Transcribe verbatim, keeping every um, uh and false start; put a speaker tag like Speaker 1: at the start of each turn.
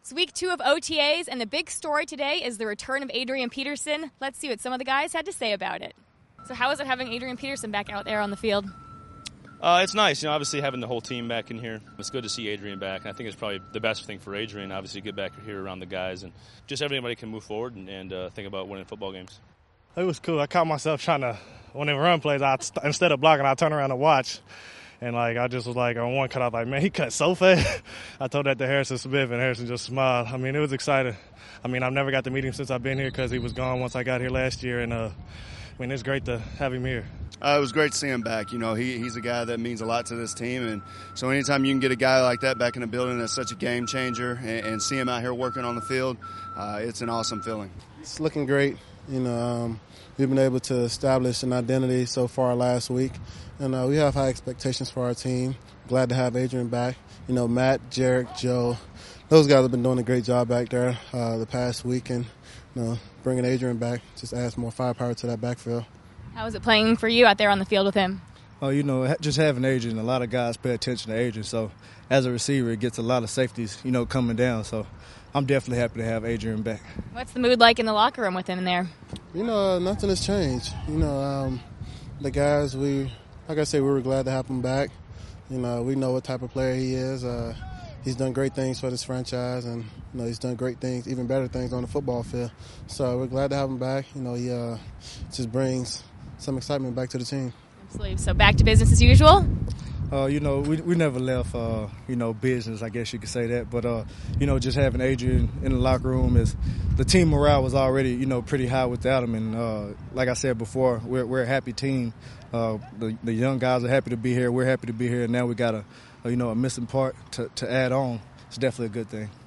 Speaker 1: It's week two of O T As, and the big story today is the return of Adrian Peterson. Let's see what some of the guys had to say about it. So how is it having Adrian Peterson back out there on the field?
Speaker 2: Uh, it's nice, you know, obviously having the whole team back in here. It's good to see Adrian back. I think it's probably the best thing for Adrian, obviously, to get back here around the guys and just everybody can move forward and, and uh, think about winning football games.
Speaker 3: It was cool. I caught myself trying to, when they run plays, I instead of blocking, I turn around and watch. And, like, I just was like, on one cut, I was like, man, he cut so fast. I told that to Harrison Smith, and Harrison just smiled. I mean, it was exciting. I mean, I've never got to meet him since I've been here because he was gone once I got here last year. And, uh, I mean, it's great to have him here.
Speaker 4: Uh, it was great to see him back. You know, he, he's a guy that means a lot to this team. And so anytime you can get a guy like that back in the building that's such a game changer and, and see him out here working on the field, uh, it's an awesome feeling.
Speaker 5: It's looking great. You know, um, we've been able to establish an identity so far last week. And uh, we have high expectations for our team. Glad to have Adrian back. You know, Matt, Jarek, Joe, those guys have been doing a great job back there uh, the past week. And, you know, bringing Adrian back just adds more firepower to that backfield.
Speaker 1: How is it playing for you out there on the field with him?
Speaker 6: Oh, you know, just having Adrian, a lot of guys pay attention to Adrian. So as a receiver, it gets a lot of safeties, you know, coming down. So I'm definitely happy to have Adrian back.
Speaker 1: What's the mood like in the locker room with him in there?
Speaker 5: You know, nothing has changed. You know, um, the guys, we, like I said, we were glad to have him back. You know, we know what type of player he is. Uh, he's done great things for this franchise, and, you know, he's done great things, even better things on the football field. So we're glad to have him back. You know, he uh, just brings some excitement back to the team.
Speaker 1: Absolutely. So back to business as usual?
Speaker 6: Uh, you know, we we never left, uh, you know, business, I guess you could say that. But, uh, you know, just having Adrian in the locker room is the team morale was already, you know, pretty high without him. And uh, like I said before, we're, we're a happy team. Uh, the, the young guys are happy to be here. We're happy to be here. And now we got a, a you know, a missing part to, to add on. It's definitely a good thing.